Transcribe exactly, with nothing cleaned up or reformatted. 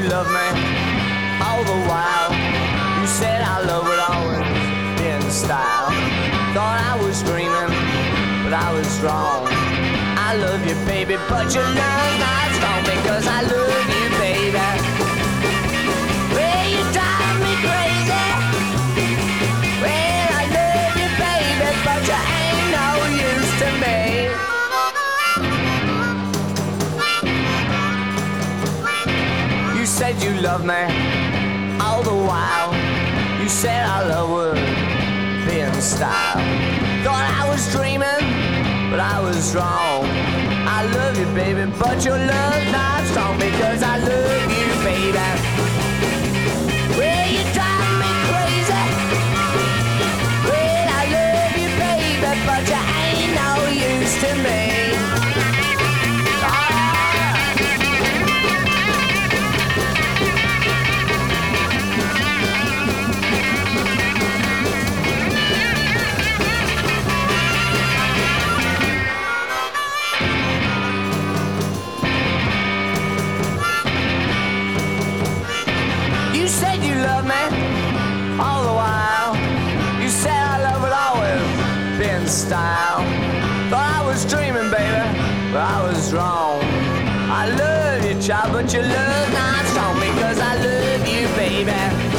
love me all the while. You said our love would always be in style. Thought I was dreaming, but I was wrong. I love you, baby, but your love's not strong because I love you, baby. Well, you drive me crazy. Well, I love you, baby, but you ain't no use to me. You said you loved me all the while. You said our love would be in style. Thought I was dreaming, but I was wrong. I love you, baby, but your love's not strong because I love you, baby. Well, you drive me crazy. Well, I love you, baby, but you ain't no use to me. You said you loved me all the while. You said our love would always be in style. Thought I was dreaming, baby, but I was wrong. I love you, child, but your love's not strong because I love you, baby.